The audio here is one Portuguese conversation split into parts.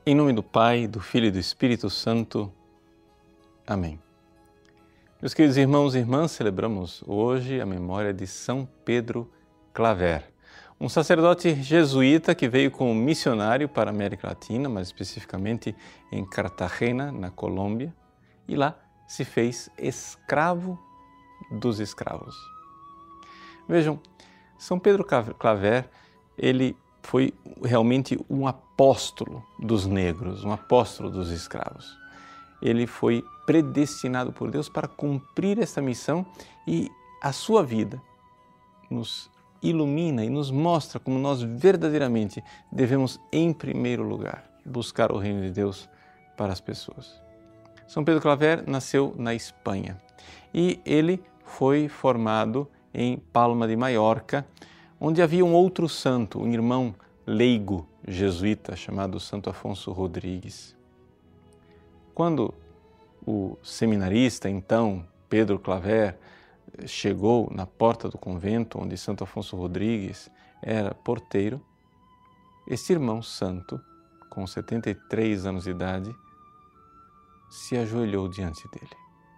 Em nome do Pai, do Filho e do Espírito Santo. Amém. Meus queridos irmãos e irmãs, celebramos hoje a memória de São Pedro Claver, um sacerdote jesuíta que veio como missionário para a América Latina, mais especificamente em Cartagena, na Colômbia, e lá se fez escravo dos escravos. Vejam, São Pedro Claver, ele foi realmente um apóstolo dos negros, um apóstolo dos escravos. Ele foi predestinado por Deus para cumprir essa missão e a sua vida nos ilumina e nos mostra como nós verdadeiramente devemos, em primeiro lugar, buscar o reino de Deus para as pessoas. São Pedro Claver nasceu na Espanha e ele foi formado em Palma de Maiorca, onde havia um outro santo, um irmão leigo jesuíta chamado Santo Afonso Rodrigues. Quando o seminarista, então, Pedro Claver, chegou na porta do convento onde Santo Afonso Rodrigues era porteiro, este irmão santo, com 73 anos de idade, se ajoelhou diante dele.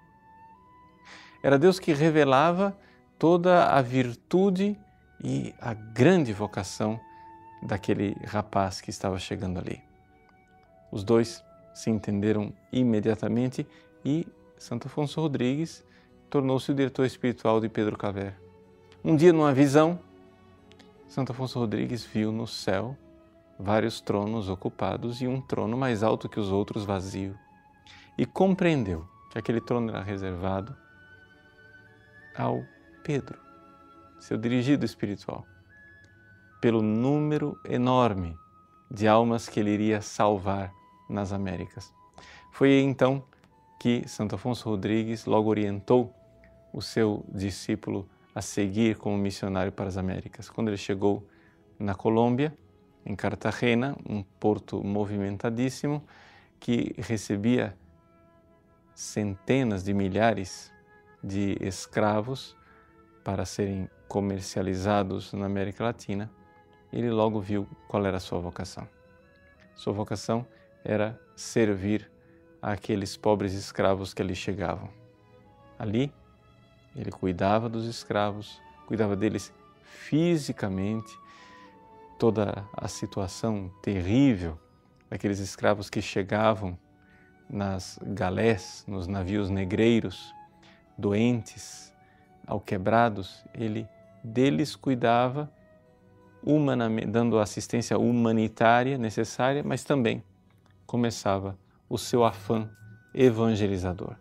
Era Deus que revelava toda a virtude e a grande vocação daquele rapaz que estava chegando ali. Os dois se entenderam imediatamente e Santo Afonso Rodrigues tornou-se o diretor espiritual de Pedro Claver. Um dia, numa visão, Santo Afonso Rodrigues viu no céu vários tronos ocupados e um trono mais alto que os outros vazio. E compreendeu que aquele trono era reservado ao Pedro, seu dirigido espiritual, pelo número enorme de almas que ele iria salvar nas Américas. Foi então que Santo Afonso Rodrigues logo orientou o seu discípulo a seguir como missionário para as Américas. Quando ele chegou na Colômbia, em Cartagena, um porto movimentadíssimo que recebia centenas de milhares de escravos para serem comercializados na América Latina, ele logo viu qual era a sua vocação. Sua vocação era servir àqueles pobres escravos que ali chegavam. Ali, ele cuidava dos escravos, cuidava deles fisicamente, toda a situação terrível daqueles escravos que chegavam nas galés, nos navios negreiros, doentes, alquebrados, ele deles cuidava humanamente, dando a assistência humanitária necessária, mas também começava o seu afã evangelizador.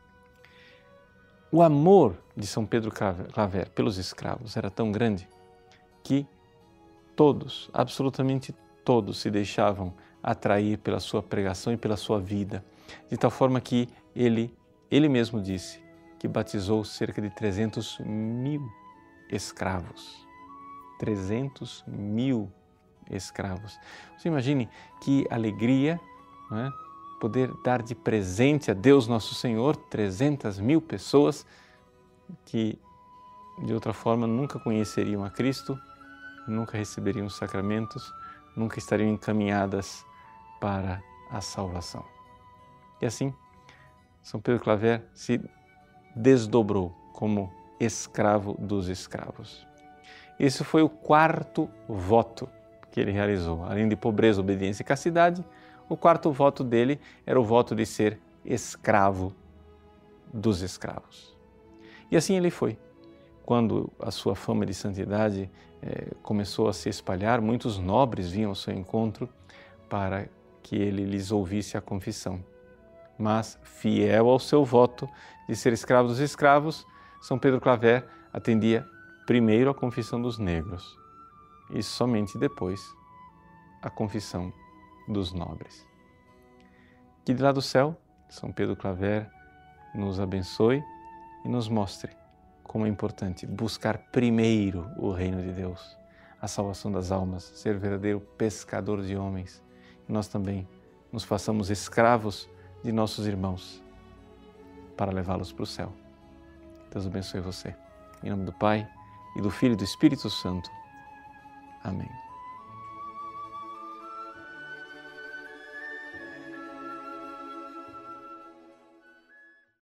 O amor de São Pedro Claver pelos escravos era tão grande que todos, absolutamente todos, se deixavam atrair pela sua pregação e pela sua vida, de tal forma que ele mesmo disse que batizou cerca de 300 mil escravos. 300 mil escravos. Você imagine que alegria, não é? Poder dar de presente a Deus Nosso Senhor 300 mil pessoas que de outra forma nunca conheceriam a Cristo, nunca receberiam os sacramentos, nunca estariam encaminhadas para a salvação. E assim, São Pedro Claver se desdobrou como escravo dos escravos. Esse foi o quarto voto que ele realizou. Além de pobreza, obediência e castidade, o quarto voto dele era o voto de ser escravo dos escravos. E assim ele foi. Quando a sua fama de santidade começou a se espalhar, muitos nobres vinham ao seu encontro para que ele lhes ouvisse a confissão. Mas, fiel ao seu voto de ser escravo dos escravos, São Pedro Claver atendia primeiro a confissão dos negros e somente depois a confissão dos nobres. Que de lá do céu, São Pedro Claver nos abençoe e nos mostre como é importante buscar primeiro o reino de Deus, a salvação das almas, ser verdadeiro pescador de homens. E nós também nos façamos escravos de nossos irmãos para levá-los para o céu. Deus abençoe você. Em nome do Pai, e do Filho e do Espírito Santo. Amém.